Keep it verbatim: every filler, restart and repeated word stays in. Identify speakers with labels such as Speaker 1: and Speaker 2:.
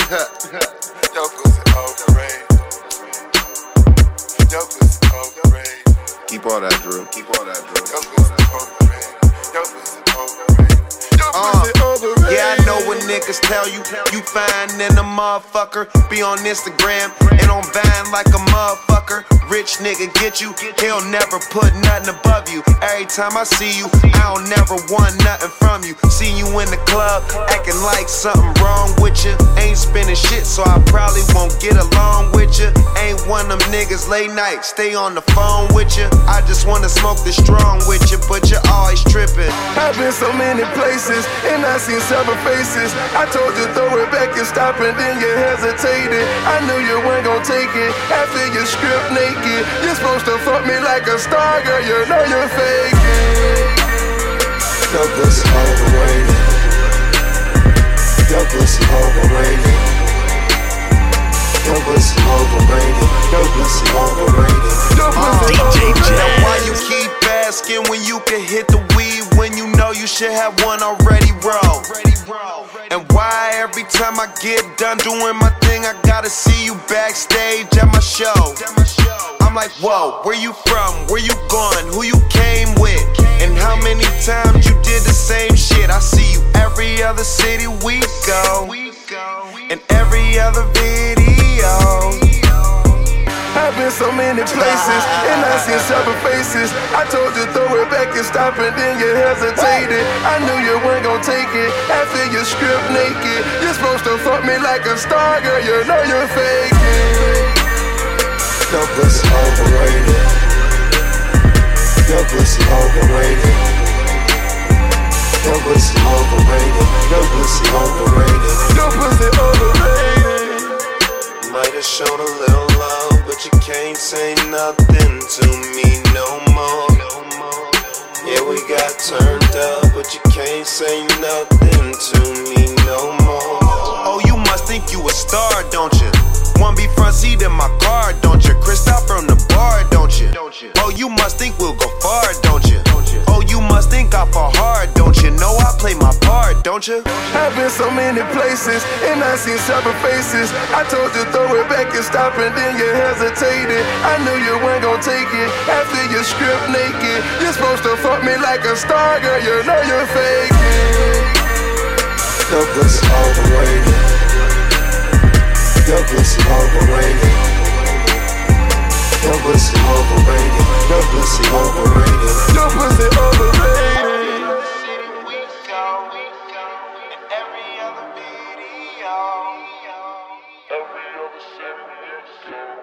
Speaker 1: Your pussy overrated. Your pussy overrated.
Speaker 2: Keep all that, Drew. Keep all that, Drew.
Speaker 1: Your pussy overrated. Your pussy overrated. Your pussy overrated.
Speaker 2: Yeah, I know what niggas tell you. You fine in a motherfucker. Be on Instagram and on Vine like a motherfucker. Rich nigga get you, he'll never put nothing above you. Every time I see you, I don't never want nothing from you. See you in the club, acting like something wrong with you. Ain't spending shit, so I probably won't get along with you. Ain't one of them niggas late night, stay on the phone with you. I just wanna smoke the strong with you, but you're always tripping.
Speaker 1: I've been so many places, and I seen several faces. I told you throw it back and stop, and then you hesitated. I knew you weren't gon' take it after you stripped naked. You're supposed to fuck me like a star, girl, you know you're faking.
Speaker 3: Your pussy overrated. Your pussy overrated. Your pussy overrated. Your pussy overrated.
Speaker 1: Your pussy
Speaker 2: Uh,
Speaker 1: overrated.
Speaker 2: Now why you keep asking when you can hit the weed when you know you should have one already rolled? And why every time I get done doing my thing, I gotta see you backstage at my show? I'm like, whoa, where you from? Where you going? Who you came with? And how many times you did the same shit? I see you every other city we go, and every other video.
Speaker 1: I've been so many places, and I seen several faces. I told you throw it back and stop, and then you hesitated. I knew you weren't gon' take it after you stripped naked. You're supposed to fuck me like a star, girl, you know you're faking.
Speaker 3: Your pussy overrated. Your pussy overrated. Your pussy overrated. Your pussy overrated.
Speaker 1: Your pussy overrated.
Speaker 3: Might have shown a little love, but you can't say nothing to me no more. Yeah, we got turned up, but you can't say nothing to me no more.
Speaker 2: Oh, you must think you a star, don't you? Wanna be front seat in my car, don't you? Christoph from the bar, don't you? Oh, you must think we'll go far, don't you? Oh, you must think I fall hard, don't you? Know I play my part, don't you?
Speaker 1: I've been so many places, and I seen several faces. I told you throw it back and stop, and then you hesitated. I knew you weren't gon' take it after you stripped naked. You're supposed to fuck me like a star, girl, you know you're faking.
Speaker 3: Your pussy overrated. Your pussy overrated. Your pussy overrated. Your pussy overrated.
Speaker 1: Your pussy overrated.
Speaker 2: Every other video. Every other city.